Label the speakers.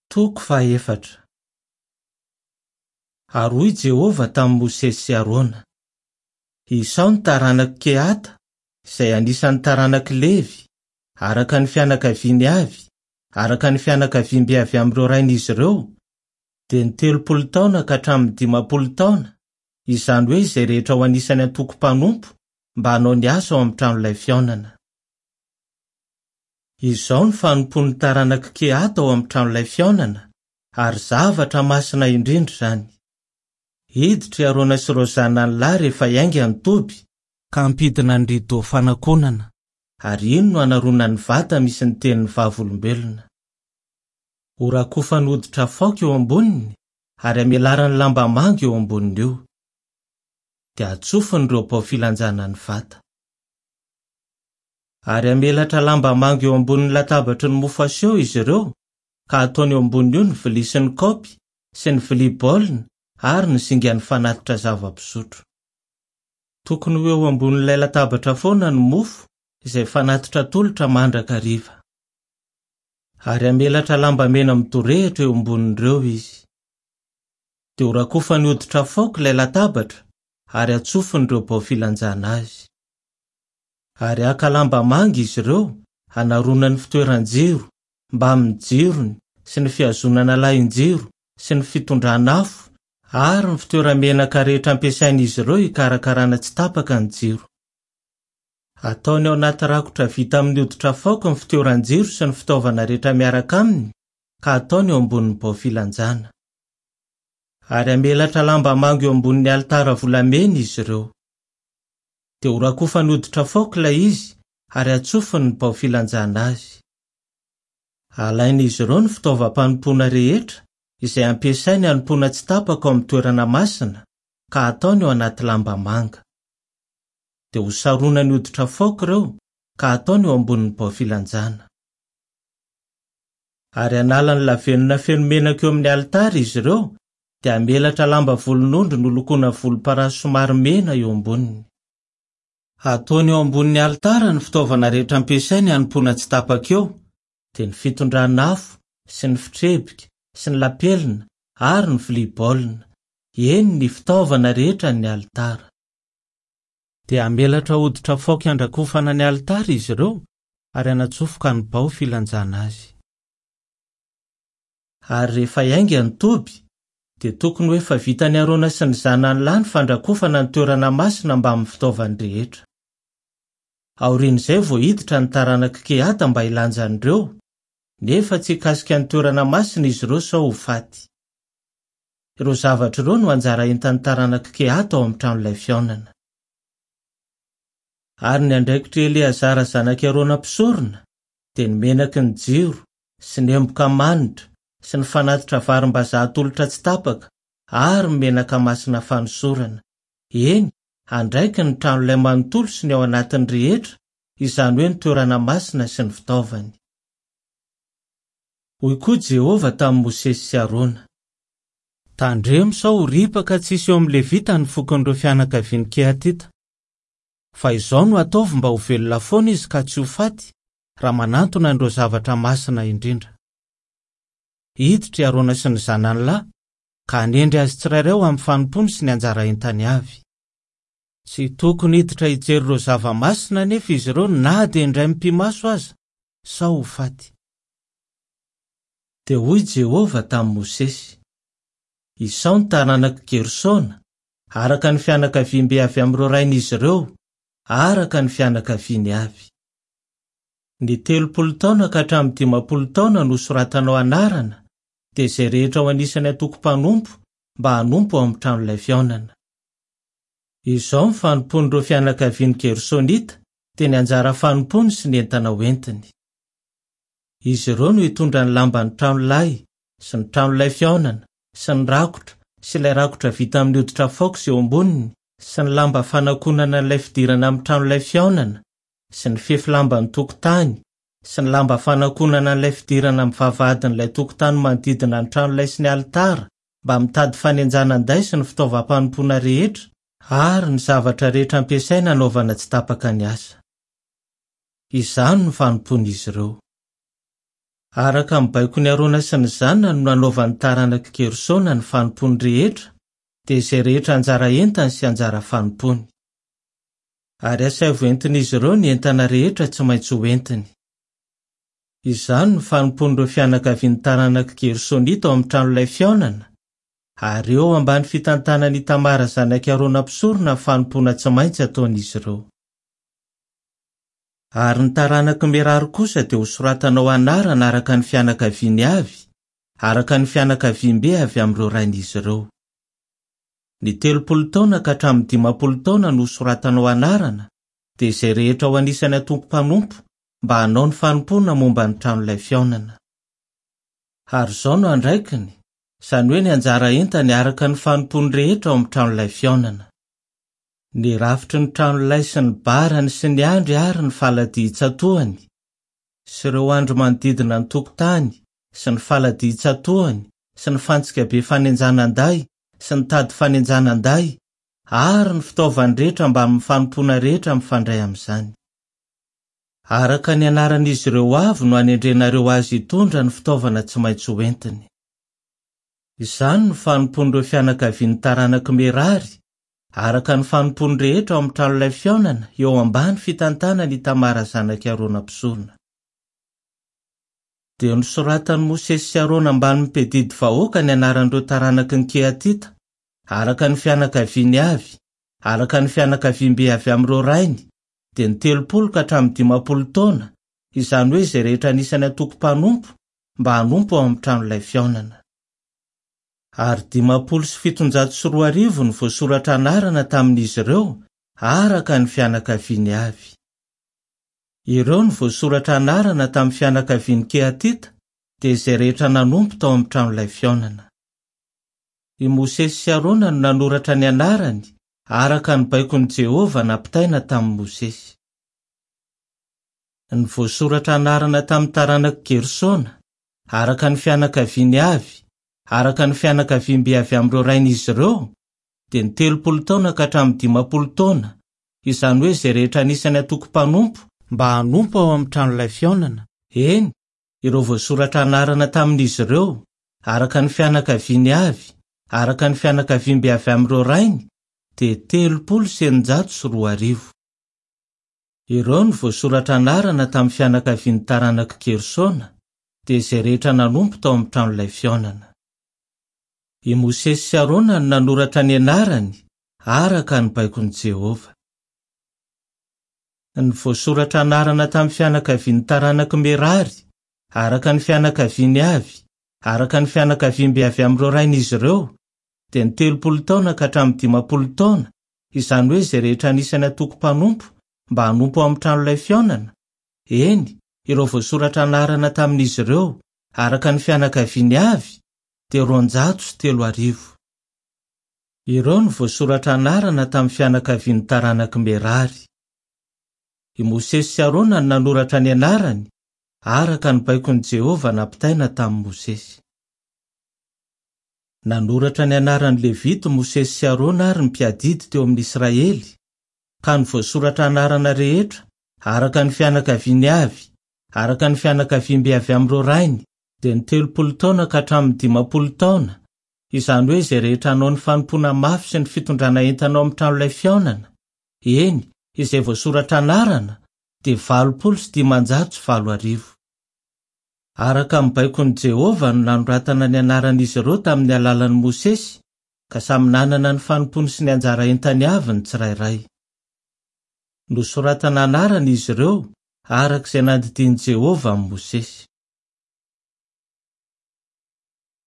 Speaker 1: Toko faefatra. Aroy Jehova tamin'ny Mosesy sy Arona. Izao ny taranaka Kehata, izay anisan'ny taranaka Levy, araka ny fianakaviany avy, araka ny fianakaviam-be avy amin'ireo rain'izy ireo, dia ny 30 taona ka hatramin'ny 50 taona, izany hoe izay rehetra ho anisany antoko mpanompo mba hanao ny asa ao amin'ny tranon'ilay fiaonana. Izao ny fanompon'ny taranaka Kehata ao amin'ny tranon'ilay fiaonana, ary zavatra masina indrindra izany. Hiditra i Arona sy ireo zanany lahy rehefa iainga ny toby, ka ampidina ny rideau fanakonana, ary iny no anarona ny vata misy ny tenin'ny vavolombelona. Horakofany hoditra faoka eo amboniny, ary amelarany lamba manga eo amboniny io. Dia atsofony ireo bao filanjana ny vata. Ary amelatra lamba manga eo ambonin'ny latabatry ny mofo aseho izy ireo, ka ataony eo amboniny io ny vilia sy ny kaopy, sy ny vilia baolina, ary ny zingan'ny fanatitra zava-pisotro. Tokony ho eo ambonin'ilay latabatra foana ny mofo, izay fanatitra tolotra mandrakariva. Ary amelatra lamba mena midorehitra eo ambonin'ireo izy. Dia horakofany hoditra faoka ilay latabatra, ary atsofony ireo bao filanjana azy. Ary aka lamba manga izy ireo, hanarona ny fitoeran-jiro, mba amin'ny jirony, sy ny fihazonana lahin-jiro, sy ny fitondrana afo, ary ny fitoeramenaka rehetra ampiasain'izy ireo hikarakarana tsy tapaka ny jiro. Ataony ao anaty rakotra vita amin'ny hoditra faoka ny fitoeran-jiro sy ny fitaovana rehetra miaraka aminy, ka ataony eo ambonin'ny bao filanjana. Ary amelatra lamba manga eo ambonin'ny alitara volamena izy ireo. Dia horakofany hoditra faoka ilay izy, ary atsofony ny bao filanjana azy. Alain'izy ireo ny fitaovam-panompoana rehetra, izay ampiasainy hanompoana tsy tapaka ao amin'ny toerana masina, ka ataony ao anaty lamba manga. Dia hosaronany hoditra faoka ireo, ka ataony eo ambonin'ny bao filanjana. Ary analany lavenona feno menaka eo amin'ny alitara izy ireo, dia amelatra lamba volon'ondry nolokoina volomparasy somary mena eo amboniny. Ataony eo ambonin'ny alitara ny fitaovana rehetra ampiasainy hanompoana tsy tapaka eo, dia ny fitondrana afo, sy ny fitrebika, sy ny lapelina, ary ny vilia baolina, eny ny fitaovana rehetra ny alitara. Dia amelatra hoditra faoka andrakofana ny alitara izy ireo, ary anatsofoka ny bao filanjana azy. Ary rehefa iainga ny toby, dia tokony hoe efa vitany Arona sy ny zanany lahy ny fandrakofana ny toerana masina mba amin'ny fitaovany rehetra. Aorian'izay vao hiditra ny taranaka Kehata mba hilanjan'ireo, nefa tsy hikasika ny toerana masina izy ireo sao ho faty. Ireo zavatra ireo no anjara entan'ny taranaka Kehata ao amin'ny tranon'ilay fiaonana. Ary ny andraikitry Eleazara zanak'i Arona mpisorona, dia ny menaky ny jiro, sy ny emboka manitra, sy ny fanatitra varim-bazaha tolotra tsy tapaka, ary menaka masina fanosorana. Eny, andraiky ny tranon'ilay manontolo sy ny ao anatiny rehetra, izany hoe ny toerana masina sy ny fitaovany. Hoy koa Jehova tamin'ny Mosesy sy Arona: tandremo sao ripaka tsisy eo amin'ny Levita ny fokon'ireo fianakavian'ny Kehatita. Fa izao no ataovy mba ho velona foana izy ka tsy ho faty, raha manantona an'ireo zavatra masina indrindra. Hiditra i Arona sy ny zanany lahy, ka hanendry azy tsirairay amin'ny fanompony sy ny anjara entany avy. Tsy tokony hiditra hijery ireo zava-masina nefa izy ireo na dia indray mpimaso aza, sao ho faty. Dia hoy Jehova tamin'ny Mosesy: izao ny taranaka Gersona, araka ny fianakaviam-be avy amin'ireo rain'izy ireo, araka ny fianakaviany avy. Ny 30 taona ka hatramin'ny 50 taona no soratanao anarana, dia izay rehetra ho anisany antoko mpanompo mba hanompo ao amin'ny tranon'ilay fiaonana. Izao ny fanompon'ireo fianakavian'ny Gersonita, dia ny anjara fanompony sy ny entana hoentiny. Izy ireo no hitondra ny lamban'ny tranolahy, sy ny tranolay fiaonana, sy ny rakotra, sy ilay rakotra vita amin'ny hoditra faoka eo amboniny, sy ny lamba fanakonana n'ilay fidirana amin'ny tranolay fiaonana, sy ny fefy lamban'ny tokotany, sy ny lamba fanakonana n'ilay fidirana amin'ny vavahadin'ilay tokotany manodidina ny tranolay sy ny alitara, mba mitady fanenjanan-day sy ny fitaovam-panompoana rehetra, ary ny zavatra rehetra ampiasaina anaovana tsy tapaka ny asa. Izany ny fanompon'izy ireo. Araka ny baiko ny Arona sy ny zanany no nanaovan'ny taranaka Gersona ny fanompony rehetra, dia izay rehetra anjara entany sy anjara fanompony. Ary asay voentin'izy ireo ny entana rehetra tsy maintsy ho entiny. Izany no fanompony ireo fianakavian'ny taranaka Gersonita ao amin'ny tranon'ilay fionana, ary eo ambany fitantanany Tamara zanaky Arona mpisorona ny fanompona tsy maintsy ataon'izy ireo. Ary ny taranaka Merary kosa dia hosoratanao anarana araka ny fianakaviany avy, araka ny fianakaviam-be avy amin'ireo rain'izy ireo. Ny 30 taona ka hatramin'ny 50 taona no hosoratanao anarana, dia izay rehetra ho anisany atompo-panompo mba hanao ny fanompona momba ny tranon'ilay fionana. Ary izao no andraikiny, izany hoe ny anjara entany araka ny fanompony rehetra ao amin'ny tranon'ilay fionana. Ny rafitry ny tranon'ilay sy ny barany sy ny andry ary ny faladi-tsatoany, sy ireo andro manodidina ny tokotany sy ny faladi-tsatoany sy ny fantsika be fanenjanan-day sy ny tady fanenjanan-day ary ny fitaovany rehetra mba amin'ny fanompona rehetra mifandray amin'izany. Araka ny anaran'izy ireo avy no anendrenareo azy hitondra ny fitaovana tsy maintsy ho entiny. Izany no fanompony ireo fianakavian'ny taranaka Merary, araka ny fanompony rehetra ao amin'ny tranon'ilay fionana eo ambany fitantanany Tamara zanaky Arona mpisorona. Dia nosoratan'i Mosesy sy Arona ambany mipedidy vahoaka ny anaran'ireo taranaky ny Kehatita, araka ny fianakaviany avy, araka ny fianakaviam-be avy amin'ireo rainy, dia ny 30 ka hatramin'ny 50 taona, izany hoe izay rehetra anisany atoko-panompo mba hanompo ao amin'ny tranon'ilay fionana. Ary 704 ny voasoratra anarana tamin'izy ireo araka ny fianakaviany avy. Ireo ny voasoratra anarana tamin'ny fianakaviany Kehatita, dia izay rehetra nanompo tao amin'ny tranon'ilay fionana. I Mosesy sy Arona no nanoratra ny anarany araka ny baikon'i Jehova nampitaina tamin'i Mosesy. Ny voasoratra anarana tamin'ny taranaka Gersona araka ny fianakaviany avy, araka ny fianakaviam-be avy amin'ireo rain'izy ireo, dia ny 30 taona ka hatramin'ny 50 taona, izany hoe izay rehetra anisany atoko-panompo mba hanompo ao amin'ny tranon'ilay fionana. Eny, ireo voasoratra anarana tamin'izy ireo araka ny fianakaviany avy, araka ny fianakaviam-be avy amin'ireo rainy, dia 304. Ireo ny voasoratra anarana tamin'ny fianakavian'ny taranaka Gersona, dia izay rehetra nanompo tao amin'ny tranon'ilay fionana. I Mosesy sy Arona no nanoratra ny anarany araka ny baikon'i Jehova. Ny voasoratra anarana tamin'ny fianakavian'ny taranaka Merary, araka ny fianakaviany avy, araka ny fianakaviam-be avy amin'ireo rain'izy ireo, dia ny 30 taona ka hatramin'ny 50 taona, izany hoe izay rehetra anisany atoko-panompo mba hanompo ao amin'ny tranon'ilay fionana. Eny, ireo voasoratra anarana tamin'izy ireo araka ny fianakaviany avy, dia 303. Ireo ny voasoratra anarana tamin'ny fianakavian'ny taranaka Merary. I Mosesy sy Arona no nanoratra ny anarany araka ny baikon'i Jehova nampitaina tamin'i Mosesy. Nanoratra ny anaran'ny Levita Mosesy sy Arona ary ny mpiadidy teo amin'ny Israely, ka ny voasoratra anarana rehetra araka ny fianakaviany avy, araka ny fianakaviam-be avy amin'ireo rainy, dia ny 30 taona ka hatramin'ny 50 taona, izany hoe izay rehetra hanao ny fanompona mafy sy ny fitondrana entanao amin'ny tranon'ilay fionana. Eny, izay voasoratra anarana dia 704. Araka ny baikon'i Jehova no nanoratana ny anaran'izy ireo tamin'ny alalan'i Mosesy, ka samy nanana ny fanompony sy ny anjara entany avy ny tsirairay. Nosoratana anarana izy ireo araka izay nandidian'i Jehova amin'ny Mosesy.